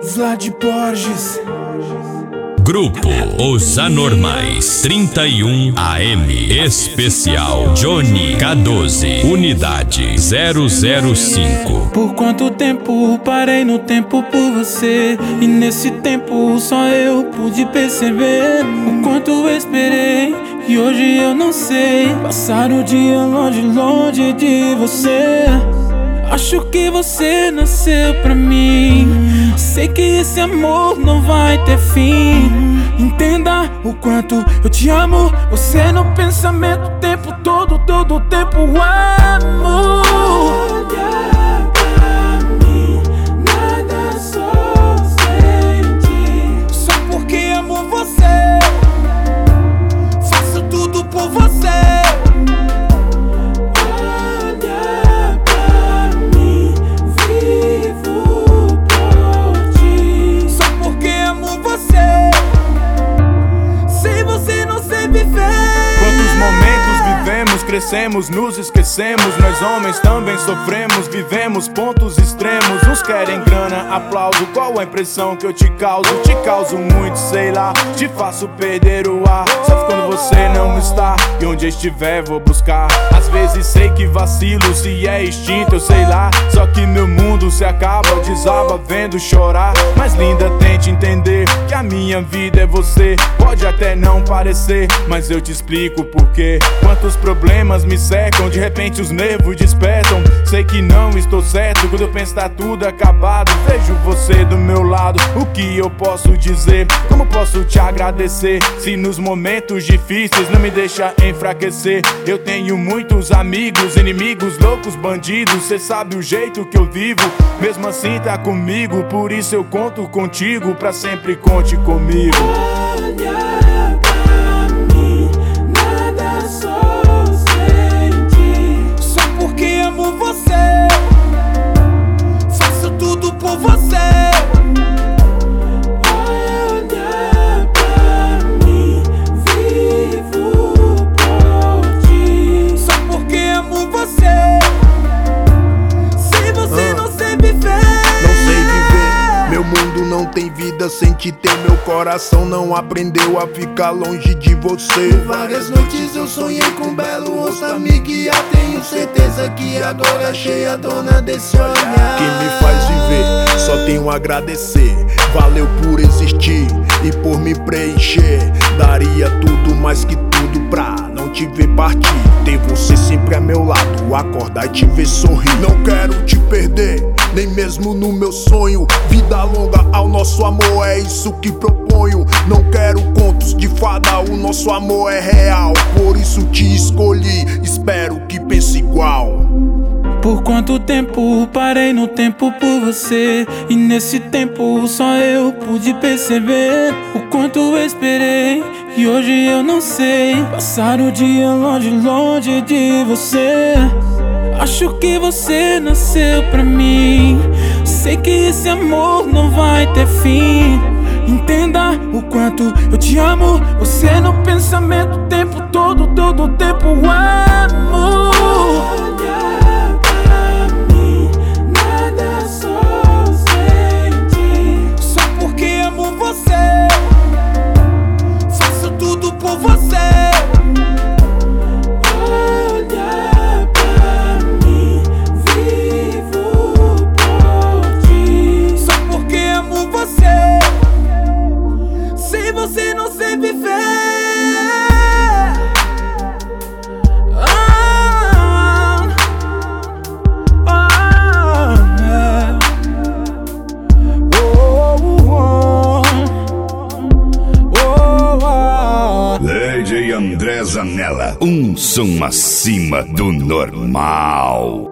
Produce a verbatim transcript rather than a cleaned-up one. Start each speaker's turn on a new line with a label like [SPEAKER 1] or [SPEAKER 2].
[SPEAKER 1] Vlad Borges.
[SPEAKER 2] Grupo Os Anormais trinta e um A M Especial Johnny K doze Unidade zero zero cinco.
[SPEAKER 1] Por quanto tempo parei no tempo por você, e nesse tempo só eu pude perceber o quanto eu esperei, e hoje eu não sei passar o dia longe, longe de você. Acho que você nasceu pra mim, sei que esse amor não vai ter fim. Entenda o quanto eu te amo, você no pensamento o tempo todo, todo o tempo amo. Olha pra mim, nada só sente. Só porque amo você, faço tudo por você.
[SPEAKER 3] Crescemos, nos esquecemos, nós homens também sofremos, vivemos pontos extremos. Uns querem grana, aplauso, qual a impressão que eu te causo? Te causo muito, sei lá, te faço perder o ar. Só quando você não está, e onde estiver vou buscar. Às vezes sei que vacilo, se é instinto, eu sei lá. Só que meu mundo se acaba, desaba vendo chorar. Mas linda, tente entender que a minha vida é você. Pode até não parecer, mas eu te explico porquê. Quantos problemas me cercam, de repente os nervos despertam. Sei que não estou certo, quando eu penso tá tudo acabado. Vejo você do meu lado, o que eu posso dizer? Como posso te agradecer, se nos momentos difíceis não me deixa enfraquecer? Eu tenho muitos amigos, inimigos, loucos, bandidos. Cê sabe o jeito que eu vivo, mesmo assim tá comigo. Por isso eu conto contigo, pra sempre conte comigo.
[SPEAKER 1] Olha
[SPEAKER 4] não tem vida sem te ter, meu coração não aprendeu a ficar longe de você.
[SPEAKER 5] Várias noites eu sonhei com um belo rosto a me guiar. Tenho certeza que agora achei a dona desse olhar
[SPEAKER 4] que me faz viver, só tenho a agradecer. Valeu por existir e por me preencher. Daria tudo mais que tudo pra não te ver partir. Ter você sempre a meu lado, acordar e te ver sorrir. Não quero te perder, nem mesmo no meu sonho. Vida longa ao nosso amor, é isso que proponho. Não quero contos de fada, o nosso amor é real. Por isso te escolhi, espero que pense igual.
[SPEAKER 1] Por quanto tempo parei no tempo por você, e nesse tempo só eu pude perceber o quanto eu esperei, e hoje eu não sei passar o dia longe, longe de você. Acho que você nasceu pra mim, sei que esse amor não vai ter fim. Entenda o quanto eu te amo, você no pensamento o tempo todo, todo o tempo amo. Você não sei viver. Ah, ah, é. Oh, oh, oh, oh.
[SPEAKER 2] D J André Zanella, um som acima do normal.